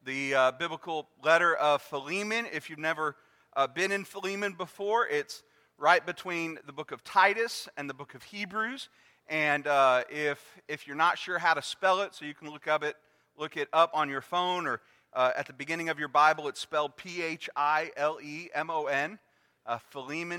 the biblical letter of Philemon. If you've never been in Philemon before, it's right between the book of Titus and the book of Hebrews. And if you're not sure how to spell it, so you can look it up on your phone, or at the beginning of your Bible, it's spelled Philemon. Philemon,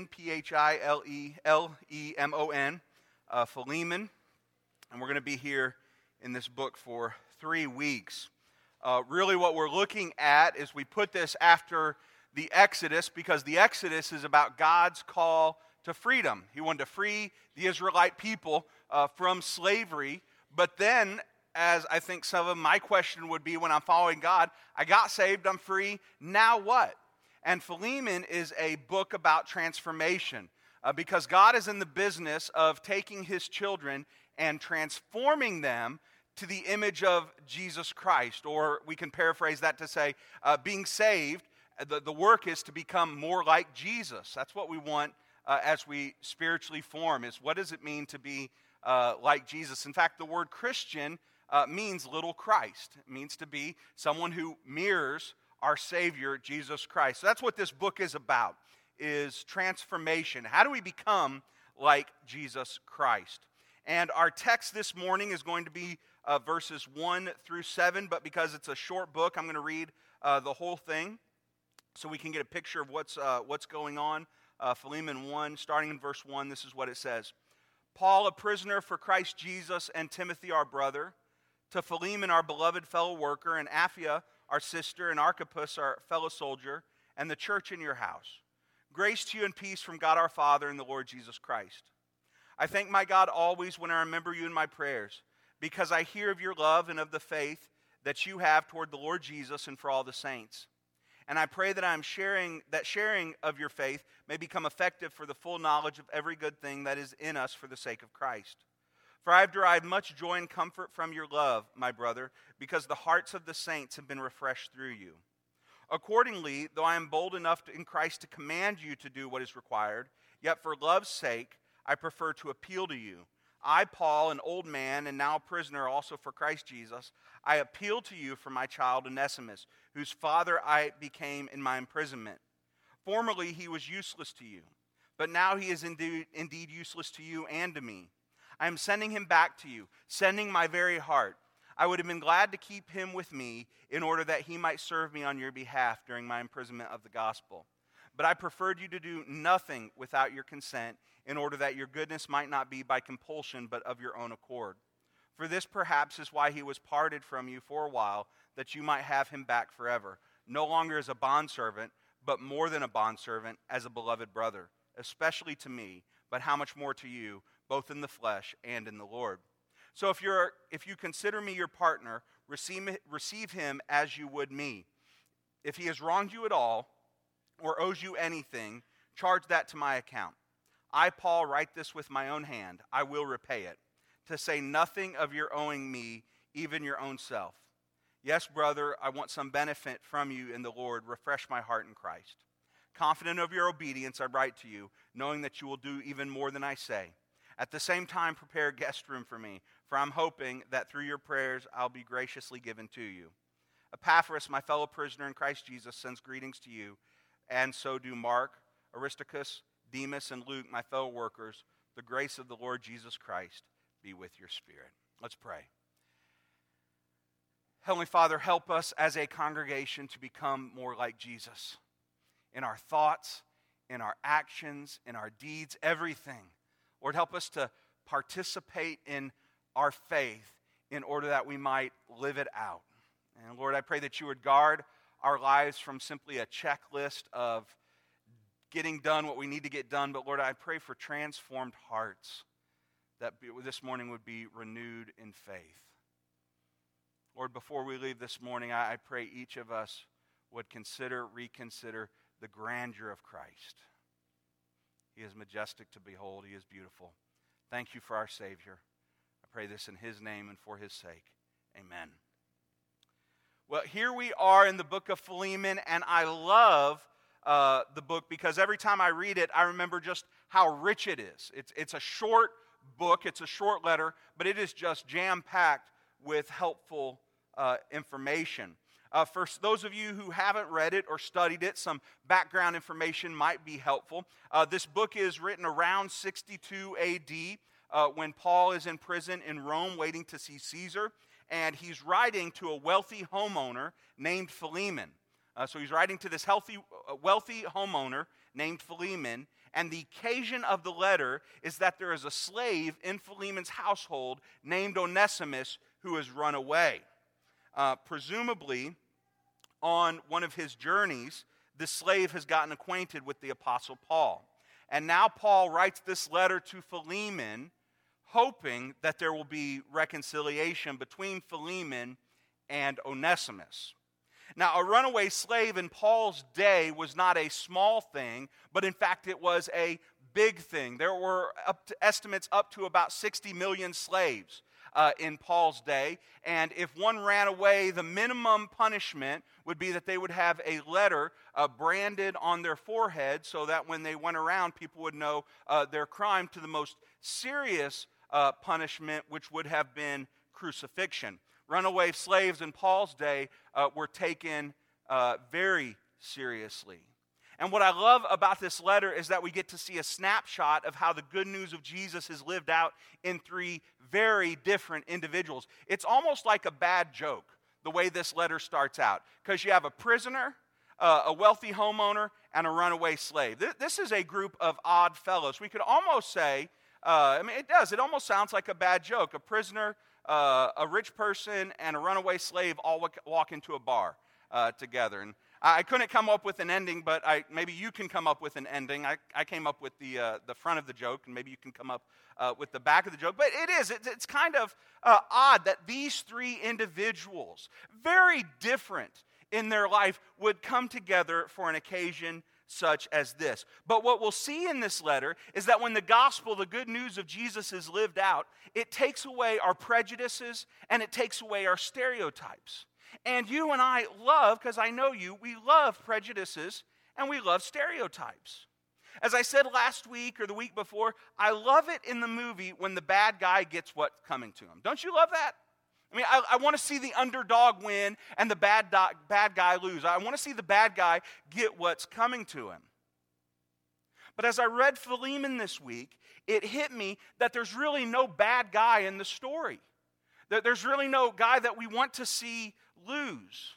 Philemon, Philemon. And we're going to be here in this book for 3 weeks. Really what we're looking at is we put this after the Exodus, because the Exodus is about God's call to freedom. He wanted to free the Israelite people from slavery. But then, as I think some of my question would be when I'm following God, I got saved, I'm free, now what? And Philemon is a book about transformation, because God is in the business of taking his children and transforming them to the image of Jesus Christ. Or we can paraphrase that to say, being saved, the work is to become more like Jesus. That's what we want as we spiritually form, is what does it mean to be like Jesus? In fact, the word Christian means little Christ. It means to be someone who mirrors our Savior, Jesus Christ. So that's what this book is about, is transformation. How do we become like Jesus Christ? And our text this morning is going to be verses 1 through 7, but because it's a short book, I'm going to read the whole thing so we can get a picture of what's going on. Philemon 1, starting in verse 1, this is what it says. Paul, a prisoner for Christ Jesus, and Timothy, our brother, to Philemon, our beloved fellow worker, and Apphia, our sister, and Archippus, our fellow soldier, and the church in your house. Grace to you and peace from God our Father and the Lord Jesus Christ. I thank my God always when I remember you in my prayers, because I hear of your love and of the faith that you have toward the Lord Jesus and for all the saints. And I pray that sharing of your faith may become effective for the full knowledge of every good thing that is in us for the sake of Christ. For I have derived much joy and comfort from your love, my brother, because the hearts of the saints have been refreshed through you. Accordingly, though I am bold enough in Christ to command you to do what is required, yet for love's sake I prefer to appeal to you. I, Paul, an old man and now a prisoner also for Christ Jesus, I appeal to you for my child Onesimus, whose father I became in my imprisonment. Formerly he was useless to you, but now he is indeed useless to you and to me. I am sending him back to you, sending my very heart. I would have been glad to keep him with me in order that he might serve me on your behalf during my imprisonment of the gospel. But I preferred you to do nothing without your consent, in order that your goodness might not be by compulsion, but of your own accord. For this perhaps is why he was parted from you for a while, that you might have him back forever, no longer as a bondservant, but more than a bondservant, as a beloved brother, especially to me, but how much more to you, both in the flesh and in the Lord. So if you consider me your partner, receive him as you would me. If he has wronged you at all, or owes you anything, charge that to my account. I, Paul, write this with my own hand. I will repay it. To say nothing of your owing me, even your own self. Yes, brother, I want some benefit from you in the Lord. Refresh my heart in Christ. Confident of your obedience, I write to you, knowing that you will do even more than I say. At the same time, prepare a guest room for me, for I'm hoping that through your prayers I'll be graciously given to you. Epaphras, my fellow prisoner in Christ Jesus, sends greetings to you, and so do Mark, Aristarchus, Demas, and Luke, my fellow workers. The grace of the Lord Jesus Christ be with your spirit. Let's pray. Heavenly Father, help us as a congregation to become more like Jesus in our thoughts, in our actions, in our deeds, everything. Lord, help us to participate in our faith in order that we might live it out. And Lord, I pray that you would guard our lives from simply a checklist of getting done what we need to get done. But Lord, I pray for transformed hearts, that this morning would be renewed in faith. Lord, before we leave this morning, I pray each of us would reconsider the grandeur of Christ. He is majestic to behold. He is beautiful. Thank you for our Savior. I pray this in his name and for his sake. Amen. Well, here we are in the book of Philemon, and I love the book because every time I read it, I remember just how rich it is. It's a short book, it's a short letter, but it is just jam-packed with helpful information. For those of you who haven't read it or studied it, some background information might be helpful. This book is written around 62 AD when Paul is in prison in Rome waiting to see Caesar, and he's writing to a wealthy homeowner named Philemon. So he's writing to this wealthy homeowner named Philemon, and the occasion of the letter is that there is a slave in Philemon's household named Onesimus who has run away. Presumably, on one of his journeys, the slave has gotten acquainted with the Apostle Paul. And now Paul writes this letter to Philemon, hoping that there will be reconciliation between Philemon and Onesimus. Now, a runaway slave in Paul's day was not a small thing, but in fact it was a big thing. There were estimates up to about 60 million slaves in Paul's day, and if one ran away, the minimum punishment would be that they would have a letter branded on their forehead so that when they went around, people would know their crime, to the most serious punishment, which would have been crucifixion. Runaway slaves in Paul's day were taken very seriously. And what I love about this letter is that we get to see a snapshot of how the good news of Jesus is lived out in three very different individuals. It's almost like a bad joke, the way this letter starts out, because you have a prisoner, a wealthy homeowner, and a runaway slave. This is a group of odd fellows. We could almost say, it almost sounds like a bad joke. A prisoner, a rich person, and a runaway slave all walk into a bar together. And I couldn't come up with an ending, but maybe you can come up with an ending. I came up with the front of the joke, and maybe you can come up with the back of the joke. But it's kind of odd that these three individuals, very different in their life, would come together for an occasion such as this. But what we'll see in this letter is that when the gospel, the good news of Jesus, is lived out, it takes away our prejudices and it takes away our stereotypes. And you and I love, because I know you, we love prejudices and we love stereotypes. As I said last week or the week before, I love it in the movie when the bad guy gets what's coming to him. Don't you love that? I want to see the underdog win and the bad guy lose. I want to see the bad guy get what's coming to him. But as I read Philemon this week, it hit me that there's really no bad guy in the story. That there's really no guy that we want to see lose.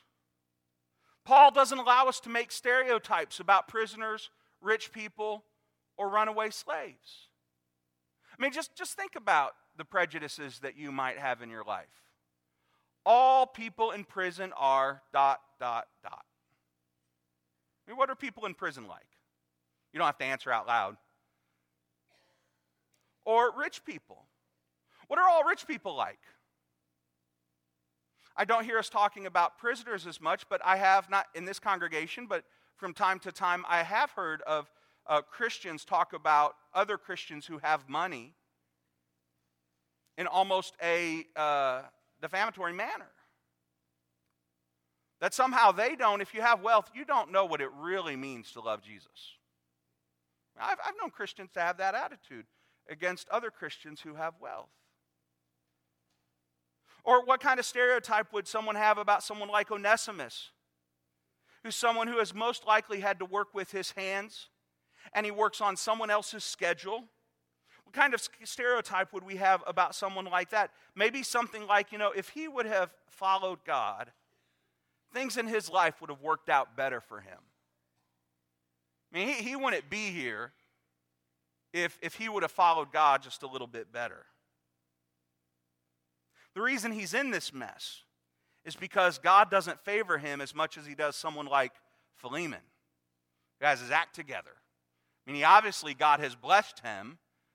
Paul doesn't allow us to make stereotypes about prisoners, rich people, or runaway slaves. Just think about the prejudices that you might have in your life. All people in prison are ... What are people in prison like? You don't have to answer out loud. Or rich people. What are all rich people like? I don't hear us talking about prisoners as much, but I have, not in this congregation, but from time to time, I have heard of Christians talk about other Christians who have money in almost a defamatory manner. That somehow they don't, if you have wealth, you don't know what it really means to love Jesus. I've known Christians to have that attitude against other Christians who have wealth. Or what kind of stereotype would someone have about someone like Onesimus, who's someone who has most likely had to work with his hands, and he works on someone else's schedule? What kind of stereotype would we have about someone like that? Maybe something like, if he would have followed God, things in his life would have worked out better for him. He wouldn't be here if he would have followed God just a little bit better. The reason he's in this mess is because God doesn't favor him as much as he does someone like Philemon, who has his act together. Obviously God has blessed him.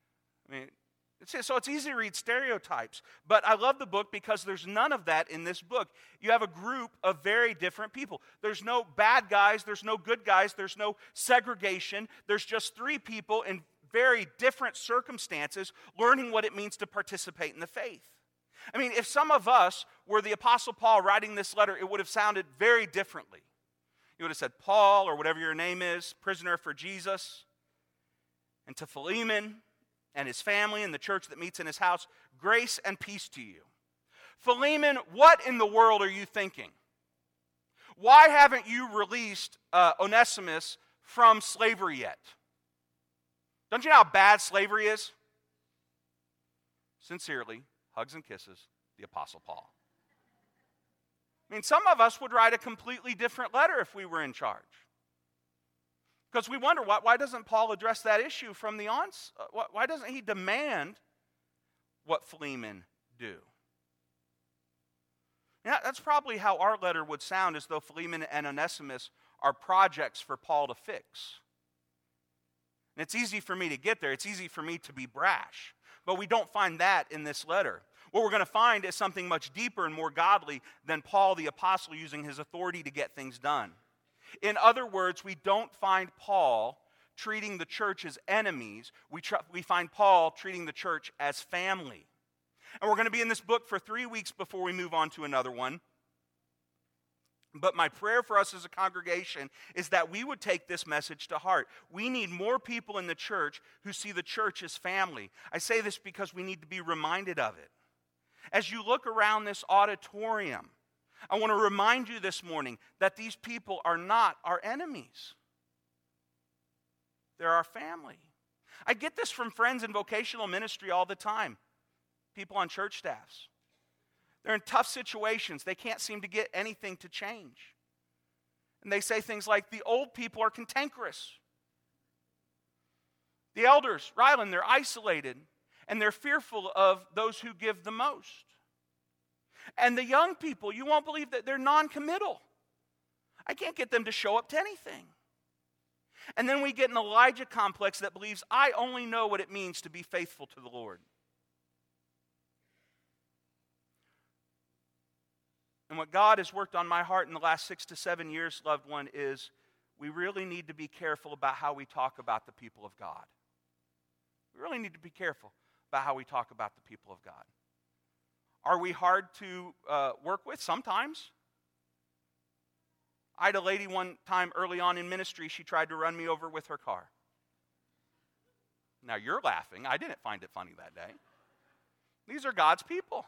So it's easy to read stereotypes, but I love the book because there's none of that in this book. You have a group of very different people. There's no bad guys, there's no good guys, there's no segregation. There's just three people in very different circumstances learning what it means to participate in the faith. If some of us were the Apostle Paul writing this letter, it would have sounded very differently. You would have said, Paul, or whatever your name is, prisoner for Jesus, and to Philemon and his family and the church that meets in his house, grace and peace to you. Philemon, what in the world are you thinking? Why haven't you released Onesimus from slavery yet? Don't you know how bad slavery is? Sincerely, hugs and kisses, the Apostle Paul. I mean, some of us would write a completely different letter if we were in charge. Because we wonder, why doesn't Paul address that issue from the onset? Why doesn't he demand what Philemon do? Yeah, that's probably how our letter would sound, as though Philemon and Onesimus are projects for Paul to fix. And it's easy for me to get there. It's easy for me to be brash. But we don't find that in this letter. What we're going to find is something much deeper and more godly than Paul the apostle using his authority to get things done. In other words, we don't find Paul treating the church as enemies. We find Paul treating the church as family. And we're going to be in this book for 3 weeks before we move on to another one. But my prayer for us as a congregation is that we would take this message to heart. We need more people in the church who see the church as family. I say this because we need to be reminded of it. As you look around this auditorium, I want to remind you this morning that these people are not our enemies. They're our family. I get this from friends in vocational ministry all the time, people on church staffs. They're in tough situations. They can't seem to get anything to change. And they say things like, the old people are cantankerous. The elders, Ryland, they're isolated, and they're fearful of those who give the most. And the young people, you won't believe that they're non-committal. I can't get them to show up to anything. And then we get an Elijah complex that believes, I only know what it means to be faithful to the Lord. And what God has worked on my heart in the last 6 to 7 years, loved one, is we really need to be careful about how we talk about the people of God. We really need to be careful about how we talk about the people of God. Are we hard to work with? Sometimes. I had a lady one time early on in ministry, she tried to run me over with her car. Now you're laughing. I didn't find it funny that day. These are God's people.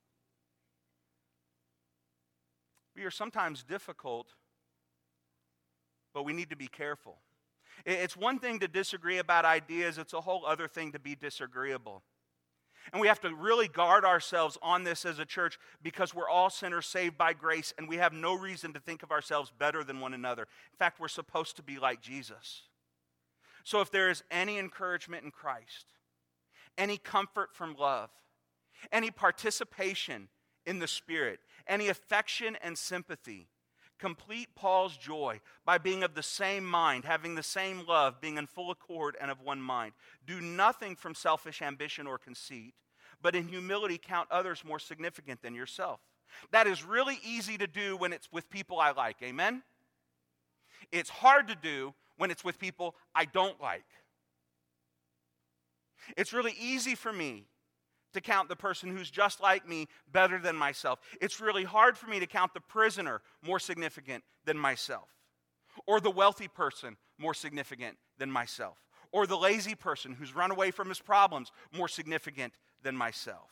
We are sometimes difficult, but we need to be careful. It's one thing to disagree about ideas. It's a whole other thing to be disagreeable. And we have to really guard ourselves on this as a church because we're all sinners saved by grace, and we have no reason to think of ourselves better than one another. In fact, we're supposed to be like Jesus. So if there is any encouragement in Christ, any comfort from love, any participation in the Spirit, any affection and sympathy, complete Paul's joy by being of the same mind, having the same love, being in full accord and of one mind. Do nothing from selfish ambition or conceit, but in humility count others more significant than yourself. That is really easy to do when it's with people I like, amen? It's hard to do when it's with people I don't like. It's really easy for me to count the person who's just like me better than myself. It's really hard for me to count the prisoner more significant than myself, or the wealthy person more significant than myself, or the lazy person who's run away from his problems more significant than myself.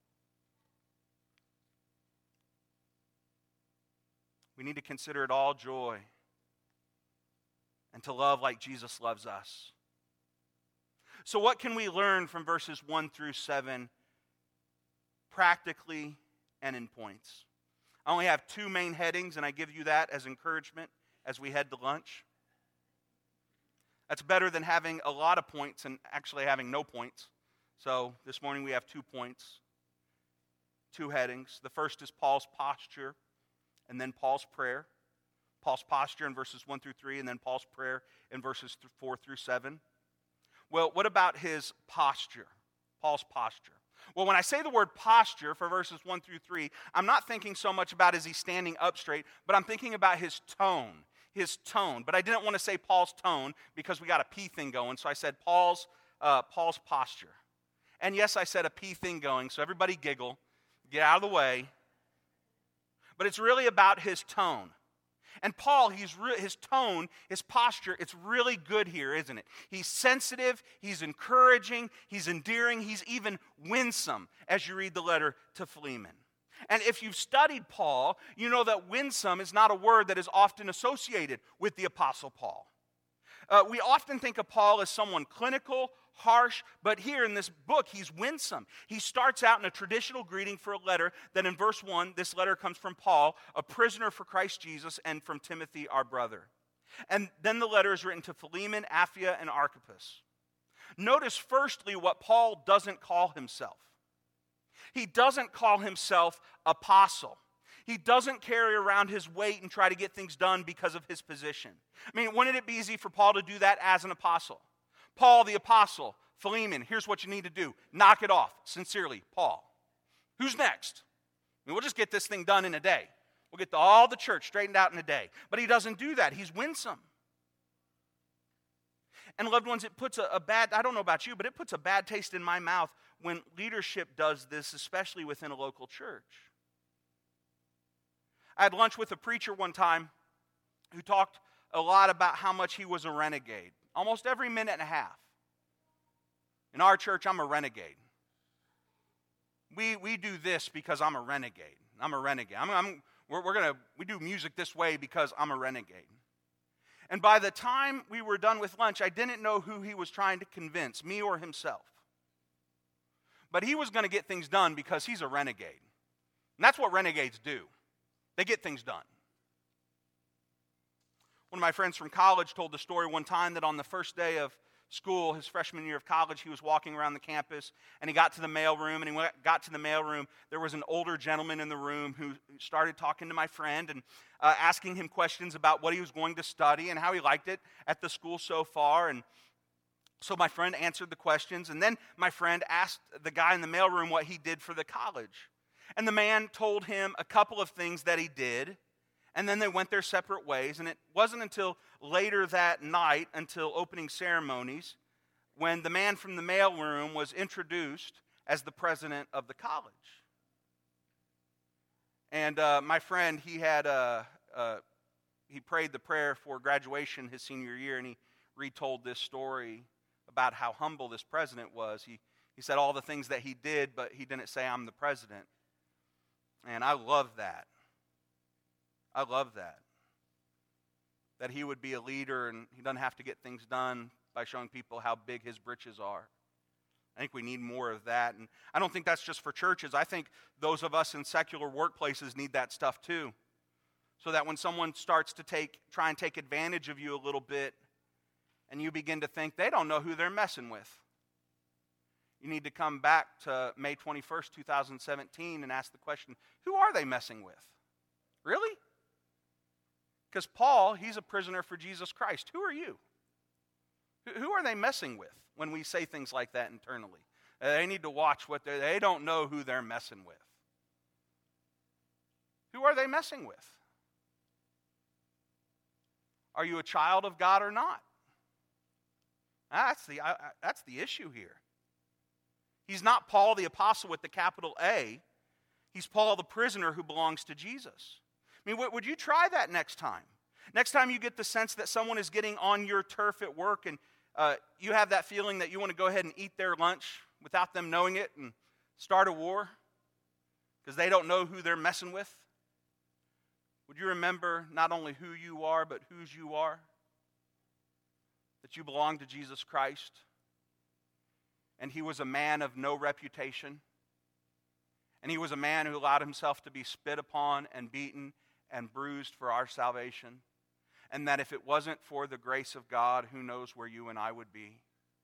We need to consider it all joy and to love like Jesus loves us. So what can we learn from verses 1 through 7 practically and in points? I only have 2 main headings, and I give you that as encouragement as we head to lunch. That's better than having a lot of points and actually having no points. So this morning we have 2 points, 2 headings. The first is Paul's posture and then Paul's prayer. Paul's posture in verses 1 through 3, and then Paul's prayer in verses 4 through 7. Well, what about his posture? Paul's posture. Well, when I say the word posture for verses 1 through 3, I'm not thinking so much about is he standing up straight, but I'm thinking about his tone. His tone. But I didn't want to say Paul's tone because we got a P thing going, so I said Paul's posture. And yes, I said a P thing going, so everybody giggle. Get out of the way. But it's really about his tone. And Paul, his tone, his posture, it's really good here, isn't it? He's sensitive, he's encouraging, he's endearing, he's even winsome as you read the letter to Philemon. And if you've studied Paul, you know that winsome is not a word that is often associated with the Apostle Paul. We often think of Paul as someone clinical, harsh, but here in this book, he's winsome. He starts out in a traditional greeting for a letter that in verse 1, this letter comes from Paul, a prisoner for Christ Jesus, and from Timothy, our brother. And then the letter is written to Philemon, Apphia, and Archippus. Notice firstly what Paul doesn't call himself. He doesn't call himself apostle. He doesn't carry around his weight and try to get things done because of his position. I mean, wouldn't it be easy for Paul to do that as an apostle? Paul the apostle, Philemon, here's what you need to do. Knock it off. Sincerely, Paul. Who's next? I mean, we'll just get this thing done in a day. We'll get all the church straightened out in a day. But he doesn't do that. He's winsome. And loved ones, it puts a bad, I don't know about you, but it puts a bad taste in my mouth when leadership does this, especially within a local church. I had lunch with a preacher one time who talked a lot about how much he was a renegade. Almost every minute and a half. In our church, I'm a renegade. We do this because I'm a renegade. I'm a renegade. We do music this way because I'm a renegade. And by the time we were done with lunch, I didn't know who he was trying to convince, me or himself. But he was going to get things done because he's a renegade. And that's what renegades do. They get things done. One of my friends from college told the story one time that on the first day of school, his freshman year of college, he was walking around the campus, and he got to the mailroom, and got to the mailroom, there was an older gentleman in the room who started talking to my friend and asking him questions about what he was going to study and how he liked it at the school so far. And so my friend answered the questions, and then my friend asked the guy in the mailroom what he did for the college. And the man told him a couple of things that he did, and then they went their separate ways. And it wasn't until later that night, until opening ceremonies, when the man from the mailroom was introduced as the president of the college. And my friend, he prayed the prayer for graduation his senior year, and he retold this story about how humble this president was. He said all the things that he did, but he didn't say, "I'm the president." And I love that. I love that. That he would be a leader and he doesn't have to get things done by showing people how big his britches are. I think we need more of that. And I don't think that's just for churches. I think those of us in secular workplaces need that stuff too. So that when someone starts to try and take advantage of you a little bit, and you begin to think they don't know who they're messing with, you need to come back to May 21st, 2017 and ask the question, who are they messing with? Really? Because Paul, he's a prisoner for Jesus Christ. Who are you? Who are they messing with when we say things like that internally? They need to watch what they don't know who they're messing with. Who are they messing with? Are you a child of God or not? That's the issue here. He's not Paul the apostle with the capital A. He's Paul the prisoner who belongs to Jesus. I mean, would you try that next time? Next time you get the sense that someone is getting on your turf at work and you have that feeling that you want to go ahead and eat their lunch without them knowing it and start a war because they don't know who they're messing with? Would you remember not only who you are, but whose you are? That you belong to Jesus Christ. And he was a man of no reputation. And he was a man who allowed himself to be spit upon and beaten and bruised for our salvation. And that if it wasn't for the grace of God, who knows where you and I would be.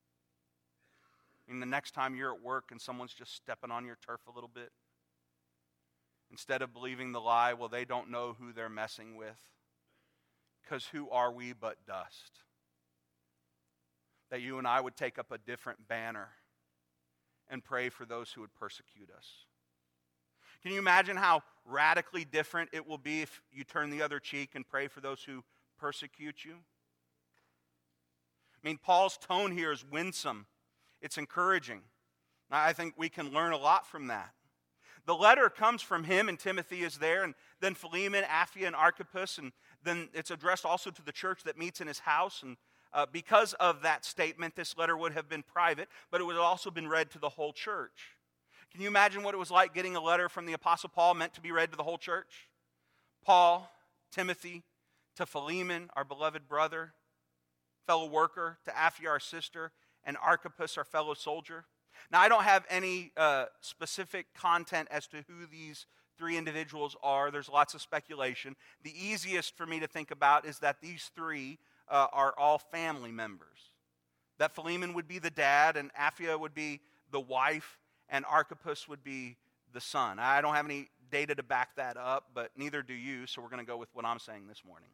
I mean, the next time you're at work and someone's just stepping on your turf a little bit, instead of believing the lie, well, they don't know who they're messing with. Because who are we but dust? That you and I would take up a different banner and pray for those who would persecute us. Can you imagine how radically different it will be if you turn the other cheek and pray for those who persecute you? I mean, Paul's tone here is winsome. It's encouraging. I think we can learn a lot from that. The letter comes from him, and Timothy is there, and then Philemon, Apphia, and Archippus, and then it's addressed also to the church that meets in his house. And because of that statement, this letter would have been private, but it would have also been read to the whole church. Can you imagine what it was like getting a letter from the Apostle Paul meant to be read to the whole church? Paul, Timothy, to Philemon, our beloved brother, fellow worker, to Apphia, our sister, and Archippus, our fellow soldier. Now, I don't have any specific content as to who these three individuals are. There's lots of speculation. The easiest for me to think about is that these three are all family members. That Philemon would be the dad, and Apphia would be the wife, and Archippus would be the son. I don't have any data to back that up, but neither do you, so we're going to go with what I'm saying this morning.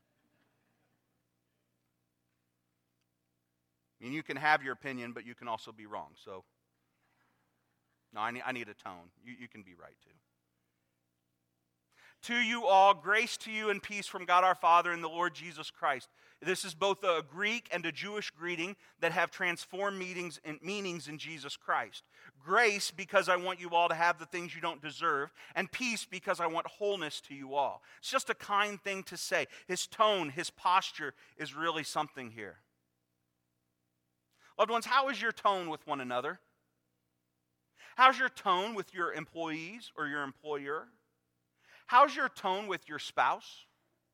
I mean, you can have your opinion, but you can also be wrong. So, no, I need a tone. You can be right, too. To you all, grace to you and peace from God our Father and the Lord Jesus Christ. This is both a Greek and a Jewish greeting that have transformed meanings in Jesus Christ. Grace, because I want you all to have the things you don't deserve, and peace, because I want wholeness to you all. It's just a kind thing to say. His tone, his posture is really something here. Loved ones, how is your tone with one another? How's your tone with your employees or your employer? How's your tone with your spouse?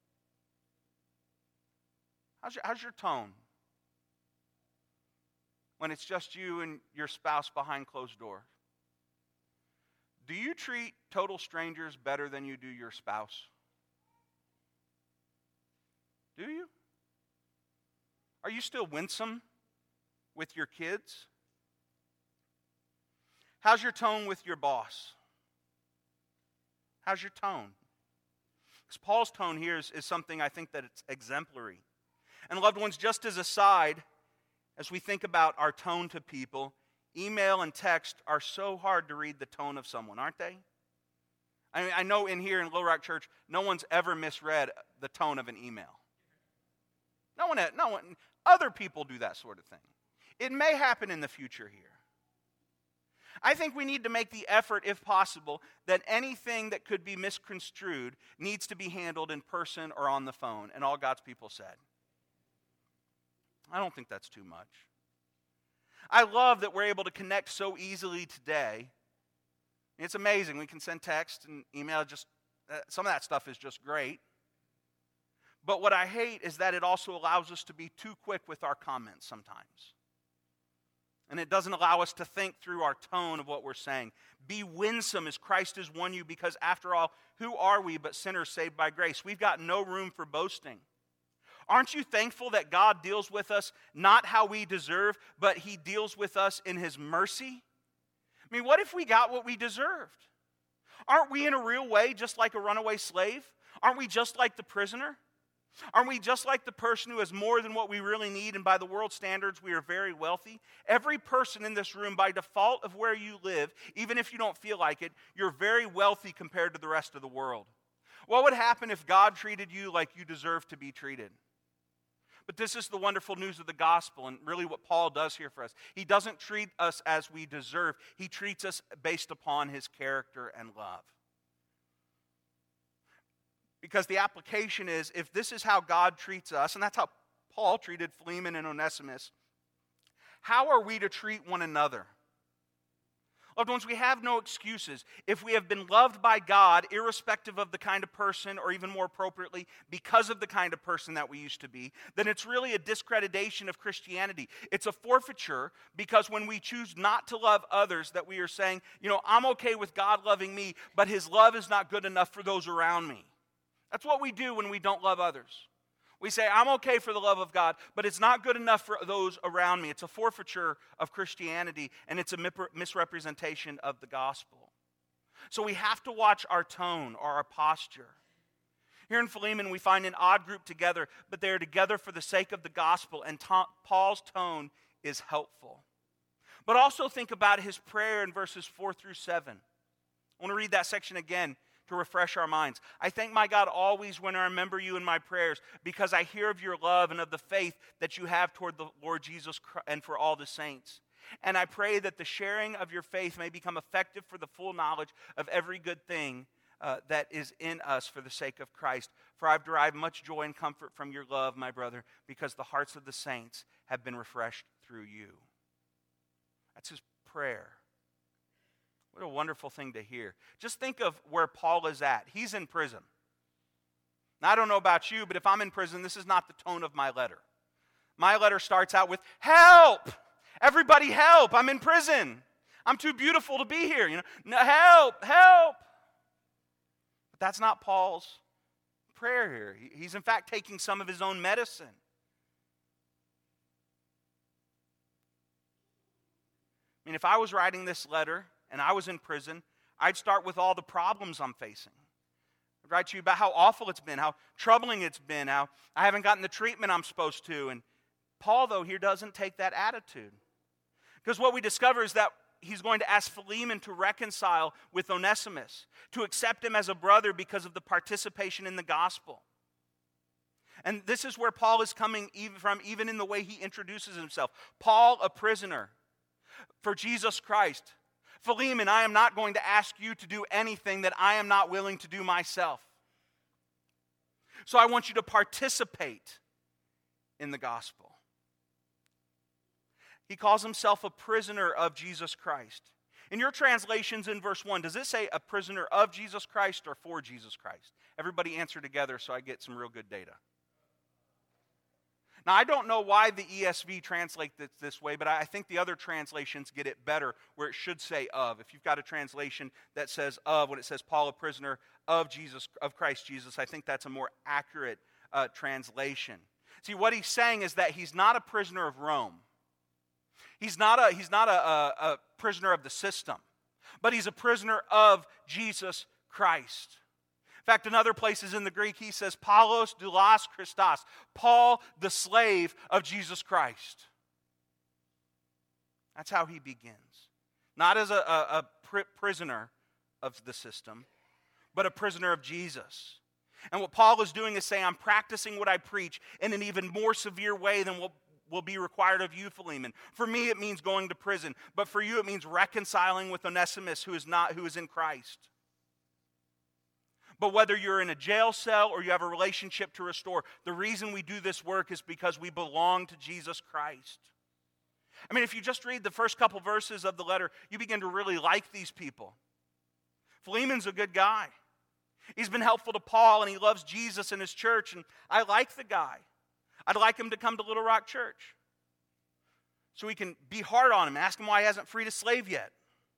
How's your tone when it's just you and your spouse behind closed doors? Do you treat total strangers better than you do your spouse? Do you? Are you still winsome with your kids? How's your tone with your boss? How's your tone? Because Paul's tone here is something I think that it's exemplary. And loved ones, just as a side, as we think about our tone to people, email and text are so hard to read the tone of someone, aren't they? I mean, I know in here in Little Rock Church, no one's ever misread the tone of an email. No one, other people do that sort of thing. It may happen in the future here. I think we need to make the effort, if possible, that anything that could be misconstrued needs to be handled in person or on the phone. And all God's people said. I don't think that's too much. I love that we're able to connect so easily today. It's amazing. We can send text and email. Some of that stuff is just great. But what I hate is that it also allows us to be too quick with our comments sometimes. And it doesn't allow us to think through our tone of what we're saying. Be winsome as Christ has won you, because after all, who are we but sinners saved by grace? We've got no room for boasting. Aren't you thankful that God deals with us not how we deserve, but He deals with us in His mercy? I mean, what if we got what we deserved? Aren't we in a real way just like a runaway slave? Aren't we just like the prisoner? Aren't we just like the person who has more than what we really need, and by the world standards we are very wealthy? Every person in this room, by default of where you live, even if you don't feel like it, you're very wealthy compared to the rest of the world. What would happen if God treated you like you deserve to be treated? But this is the wonderful news of the gospel, and really what Paul does here for us. He doesn't treat us as we deserve. He treats us based upon His character and love. Because the application is, if this is how God treats us, and that's how Paul treated Philemon and Onesimus, how are we to treat one another? Loved ones, we have no excuses. If we have been loved by God, irrespective of the kind of person, or even more appropriately, because of the kind of person that we used to be, then it's really a discreditation of Christianity. It's a forfeiture, because when we choose not to love others, that we are saying, I'm okay with God loving me, but His love is not good enough for those around me. That's what we do when we don't love others. We say, I'm okay for the love of God, but it's not good enough for those around me. It's a forfeiture of Christianity, and it's a misrepresentation of the gospel. So we have to watch our tone or our posture. Here in Philemon, we find an odd group together, but they are together for the sake of the gospel, and Paul's tone is helpful. But also think about his prayer in verses 4 through 7. I want to read that section again to refresh our minds. I thank my God always when I remember you in my prayers, because I hear of your love and of the faith that you have toward the Lord Jesus Christ and for all the saints. And I pray that the sharing of your faith may become effective for the full knowledge of every good thing that is in us for the sake of Christ. For I've derived much joy and comfort from your love, my brother, because the hearts of the saints have been refreshed through you. That's his prayer. What a wonderul thing to hear. Just think of where Paul is at. He's in prison. Now, I don't know about you, but if I'm in prison, this is not the tone of my letter. My letter starts out with, help! Everybody help! I'm in prison. I'm too beautiful to be here. No, help! Help! But that's not Paul's prayer here. He's in fact taking some of his own medicine. I mean, if I was writing this letter and I was in prison, I'd start with all the problems I'm facing. I'd write to you about how awful it's been, how troubling it's been, how I haven't gotten the treatment I'm supposed to. And Paul, though, here doesn't take that attitude. Because what we discover is that he's going to ask Philemon to reconcile with Onesimus, to accept him as a brother because of the participation in the gospel. And this is where Paul is coming even in the way he introduces himself. Paul, a prisoner for Jesus Christ. Philemon, I am not going to ask you to do anything that I am not willing to do myself. So I want you to participate in the gospel. He calls himself a prisoner of Jesus Christ. In your translations in verse 1, does it say a prisoner of Jesus Christ or for Jesus Christ? Everybody answer together so I get some real good data. Now, I don't know why the ESV translates it this way, but I think the other translations get it better where it should say of. If you've got a translation that says of, when it says Paul, a prisoner of Christ Jesus, I think that's a more accurate translation. See, what he's saying is that he's not a prisoner of Rome. He's not a prisoner of the system, but he's a prisoner of Jesus Christ. In fact, in other places in the Greek, he says, Paulos doulos Christos, Paul, the slave of Jesus Christ. That's how he begins. Not as a prisoner of the system, but a prisoner of Jesus. And what Paul is doing is saying, I'm practicing what I preach in an even more severe way than what will be required of you, Philemon. For me, it means going to prison. But for you, it means reconciling with Onesimus, who is in Christ. But whether you're in a jail cell or you have a relationship to restore, the reason we do this work is because we belong to Jesus Christ. I mean, if you just read the first couple verses of the letter, you begin to really like these people. Philemon's a good guy. He's been helpful to Paul, and he loves Jesus and his church, and I like the guy. I'd like him to come to Little Rock Church so we can be hard on him, ask him why he hasn't freed a slave yet.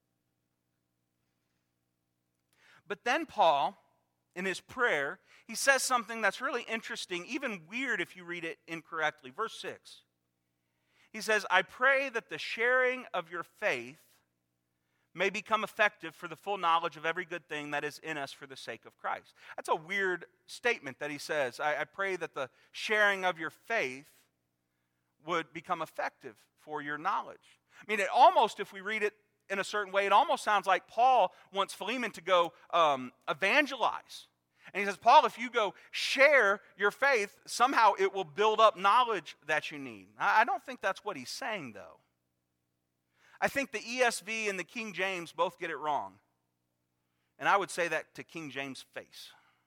But then Paul, in his prayer, he says something that's really interesting, even weird if you read it incorrectly. Verse 6. He says, I pray that the sharing of your faith may become effective for the full knowledge of every good thing that is in us for the sake of Christ. That's a weird statement that he says. I pray that the sharing of your faith would become effective for your knowledge. I mean, it almost, if we read it in a certain way, it almost sounds like Paul wants Philemon to go evangelize. And he says, Paul, if you go share your faith, somehow it will build up knowledge that you need. I don't think that's what he's saying, though. I think the ESV and the King James both get it wrong. And I would say that to King James' face.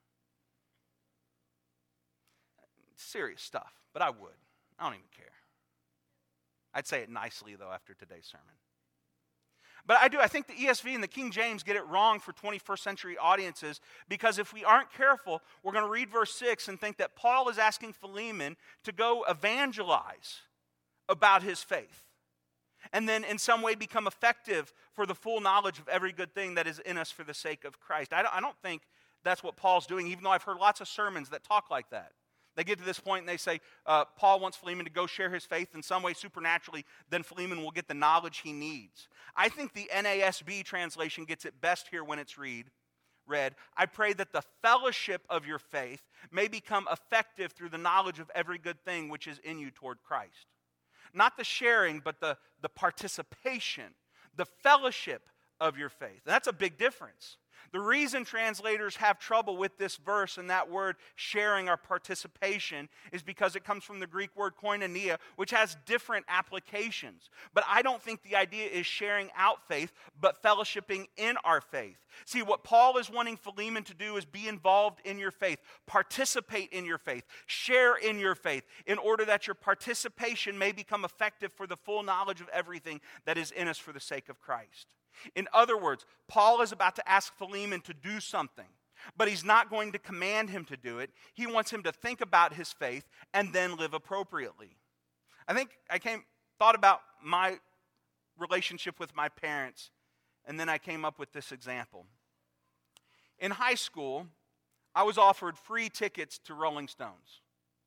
It's serious stuff, but I would. I don't even care. I'd say it nicely, though, after today's sermon. But I think the ESV and the King James get it wrong for 21st century audiences, because if we aren't careful, we're going to read verse 6 and think that Paul is asking Philemon to go evangelize about his faith, and then in some way become effective for the full knowledge of every good thing that is in us for the sake of Christ. I don't think that's what Paul's doing, even though I've heard lots of sermons that talk like that. They get to this point and they say, Paul wants Philemon to go share his faith in some way supernaturally, then Philemon will get the knowledge he needs. I think the NASB translation gets it best here when it's read, I pray that the fellowship of your faith may become effective through the knowledge of every good thing which is in you toward Christ. Not the sharing, but the participation, the fellowship of your faith. And that's a big difference. The reason translators have trouble with this verse and that word sharing or participation is because it comes from the Greek word koinonia, which has different applications. But I don't think the idea is sharing out faith, but fellowshipping in our faith. See, what Paul is wanting Philemon to do is be involved in your faith, participate in your faith, share in your faith, in order that your participation may become effective for the full knowledge of everything that is in us for the sake of Christ. In other words, Paul is about to ask Philemon to do something, but he's not going to command him to do it. He wants him to think about his faith and then live appropriately. I thought about my relationship with my parents, and then I came up with this example. In high school, I was offered free tickets to Rolling Stones.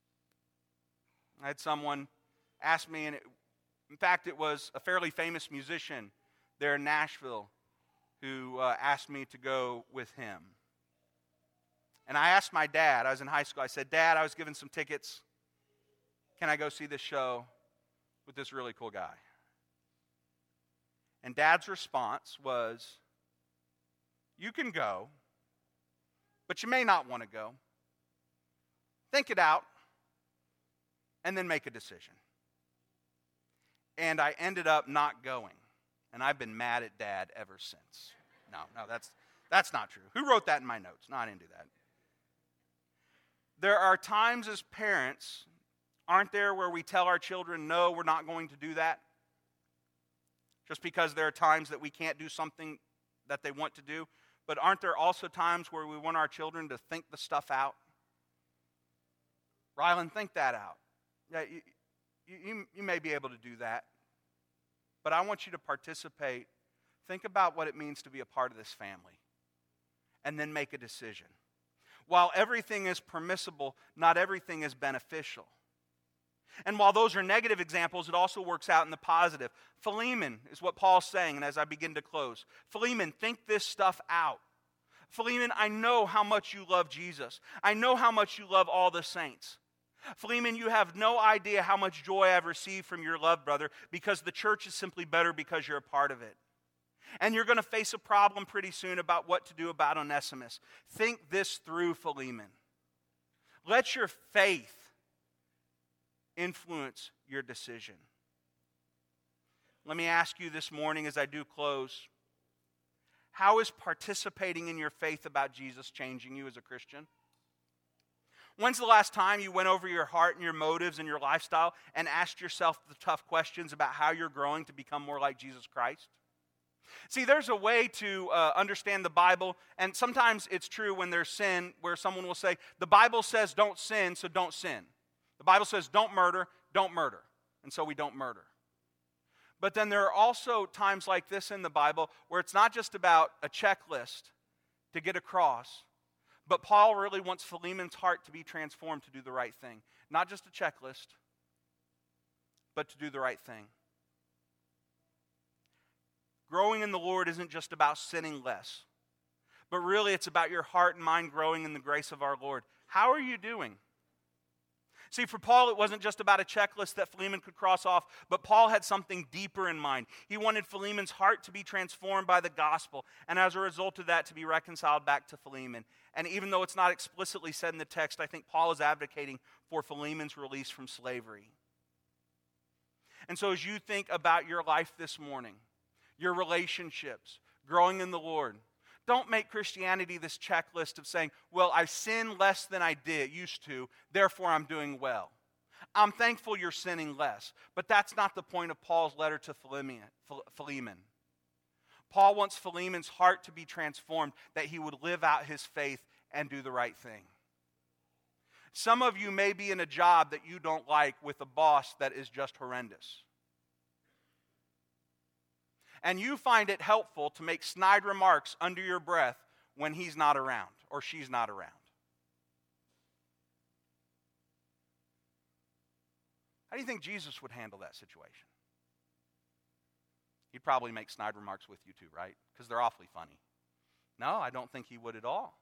I had someone ask me, and in fact, it was a fairly famous musician there in Nashville who asked me to go with him. And I asked my dad, I was in high school, I said, Dad, I was given some tickets. Can I go see this show with this really cool guy? And Dad's response was, you can go, but you may not want to go. Think it out, and then make a decision. And I ended up not going. And I've been mad at Dad ever since. No, that's not true. Who wrote that in my notes? No, I didn't do that. There are times as parents, aren't there, where we tell our children, no, we're not going to do that? Just because there are times that we can't do something that they want to do. But aren't there also times where we want our children to think the stuff out? Rylan, think that out. Yeah, you may be able to do that. But I want you to participate. Think about what it means to be a part of this family. And then make a decision. While everything is permissible, not everything is beneficial. And while those are negative examples, it also works out in the positive. Philemon is what Paul's saying, and as I begin to close. Philemon, think this stuff out. Philemon, I know how much you love Jesus. I know how much you love all the saints. Philemon, you have no idea how much joy I've received from your love, brother, because the church is simply better because you're a part of it. And you're going to face a problem pretty soon about what to do about Onesimus. Think this through, Philemon. Let your faith influence your decision. Let me ask you this morning as I do close, how is participating in your faith about Jesus changing you as a Christian? When's the last time you went over your heart and your motives and your lifestyle and asked yourself the tough questions about how you're growing to become more like Jesus Christ? See, there's a way to understand the Bible, and sometimes it's true when there's sin, where someone will say, the Bible says don't sin, so don't sin. The Bible says don't murder, and so we don't murder. But then there are also times like this in the Bible where it's not just about a checklist to get across, but Paul really wants Philemon's heart to be transformed to do the right thing. Not just a checklist, but to do the right thing. Growing in the Lord isn't just about sinning less, but really it's about your heart and mind growing in the grace of our Lord. How are you doing? See, for Paul, it wasn't just about a checklist that Philemon could cross off, but Paul had something deeper in mind. He wanted Philemon's heart to be transformed by the gospel, and as a result of that, to be reconciled back to Philemon. And even though it's not explicitly said in the text, I think Paul is advocating for Philemon's release from slavery. And so as you think about your life this morning, your relationships, growing in the Lord, don't make Christianity this checklist of saying, well, I sin less than I used to, therefore I'm doing well. I'm thankful you're sinning less, but that's not the point of Paul's letter to Philemon. Paul wants Philemon's heart to be transformed, that he would live out his faith and do the right thing. Some of you may be in a job that you don't like with a boss that is just horrendous. And you find it helpful to make snide remarks under your breath when he's not around or she's not around. How do you think Jesus would handle that situation? He'd probably make snide remarks with you too, right? Because they're awfully funny. No, I don't think he would at all.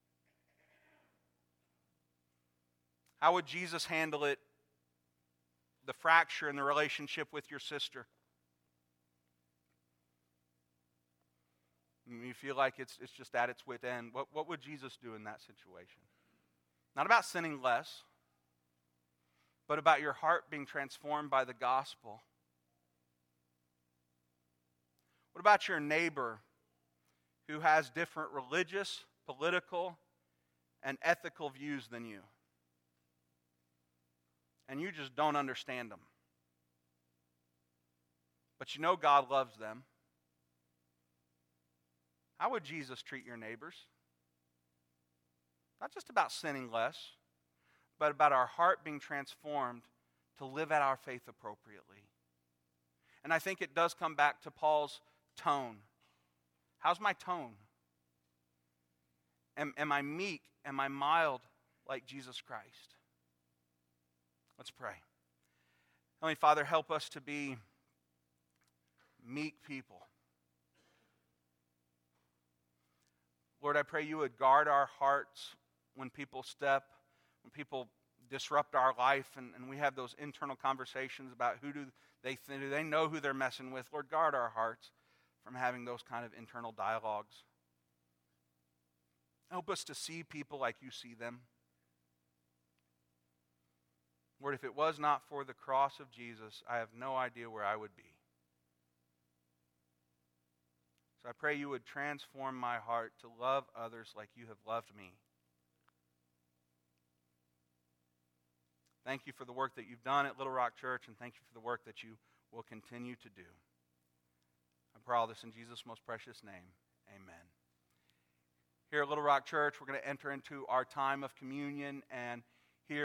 How would Jesus handle it, the fracture in the relationship with your sister? You feel like it's just at its wit end. What would Jesus do in that situation? Not about sinning less, but about your heart being transformed by the gospel. What about your neighbor who has different religious, political, and ethical views than you? And you just don't understand them. But you know God loves them. How would Jesus treat your neighbors? Not just about sinning less, but about our heart being transformed to live out our faith appropriately. And I think it does come back to Paul's tone. How's my tone? Am I meek? Am I mild like Jesus Christ? Let's pray. Heavenly Father, help us to be meek people. Lord, I pray you would guard our hearts when people when people disrupt our life, and we have those internal conversations about who do they know who they're messing with. Lord, guard our hearts from having those kind of internal dialogues. Help us to see people like you see them. Lord, if it was not for the cross of Jesus, I have no idea where I would be. So I pray you would transform my heart to love others like you have loved me. Thank you for the work that you've done at Little Rock Church, and thank you for the work that you will continue to do. I pray all this in Jesus' most precious name. Amen. Here at Little Rock Church, we're going to enter into our time of communion, and